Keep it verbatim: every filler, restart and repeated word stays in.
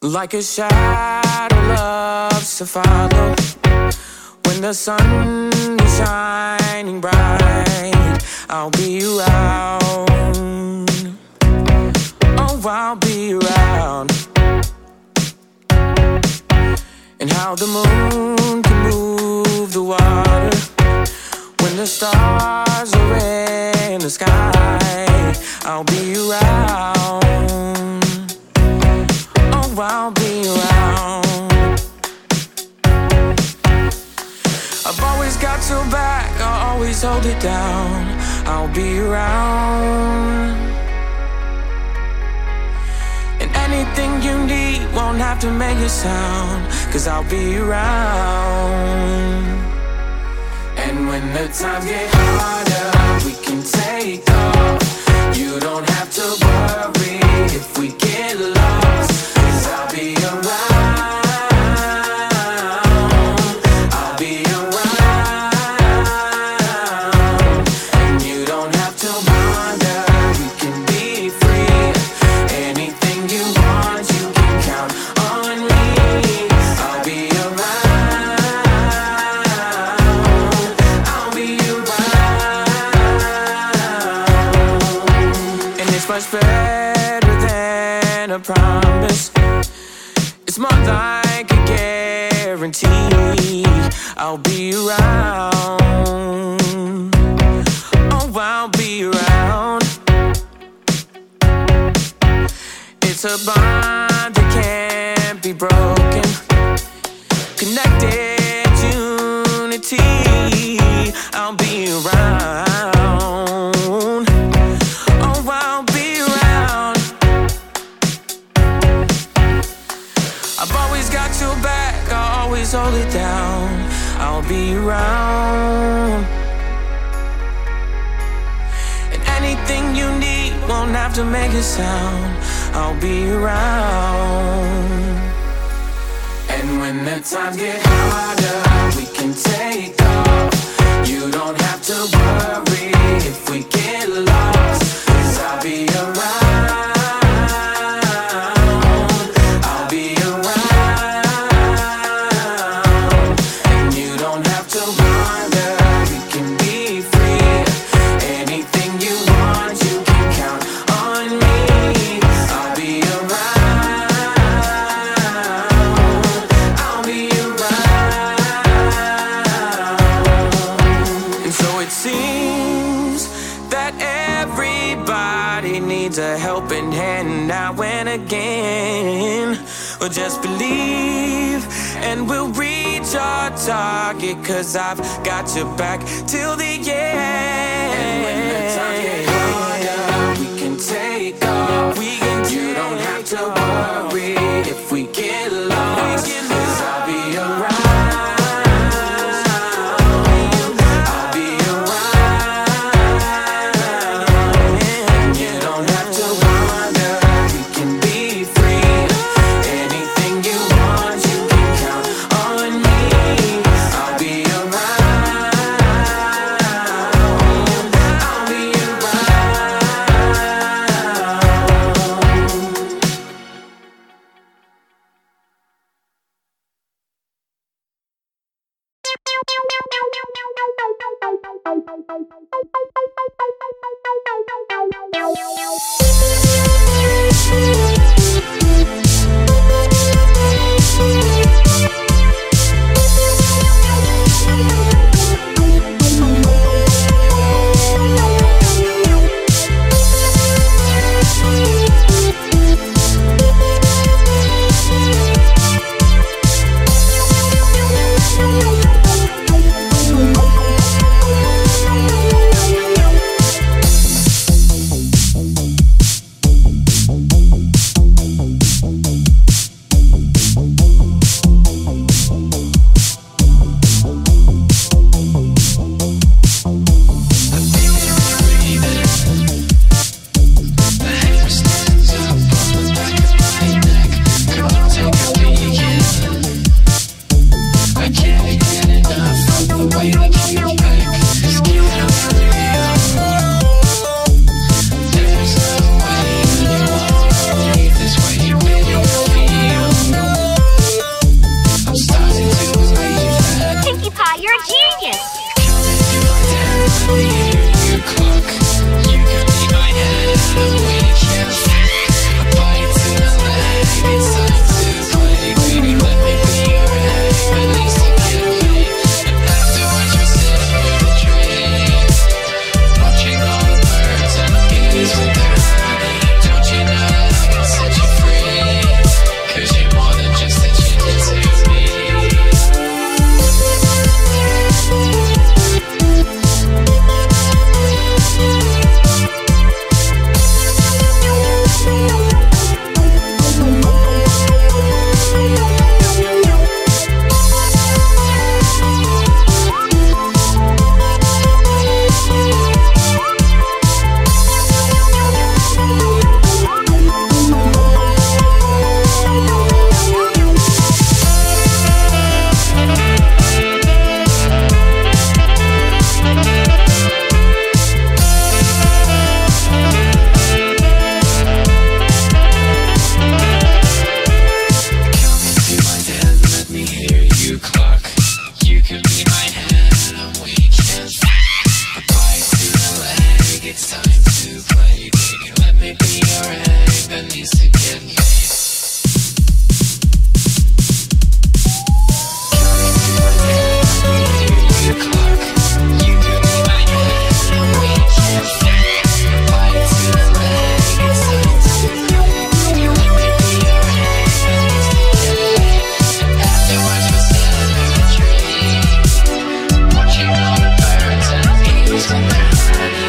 Like a shadow loves to follow when the sun is shining bright. I'll be around. Oh, I'll be around. And how the moon can move the water when the stars are in the sky. I'll be around. Oh, I'll be around. I've always got your back, I'll always hold it down. I'll be around. And anything you need won't have to make a sound, 'cause I'll be around. And when the times get harder, we can take off. You don't have to worry if we get lost, 'cause I'll be around. I'll be around. And you don't have to wonder, you can be free. Anything you want, you can count on me. I'll be around. I'll be around. And it's much better than a promise. It's more like a guarantee. I'll be around. Oh, I'll be around. It's a bond that can't be broken. Connected unity. I'll be around. Oh, I'll be around. I've always got your back, I'll always hold it down. I'll be around. And anything you need won't have to make a sound. I'll be around. And when the times get harder, we can take off. You don't have to worry if we get lost, 'cause I'll be around. A helping hand now and again. Or just believe and we'll reach our target, 'cause I've got your back till the end. And when the times get harder, we can take off. We can you take don't have to worry if we get lost, 'cause I'll be around. It's time to play. Baby, let me be your egg that needs to get laid. Watching all the birds and bees when they're ready.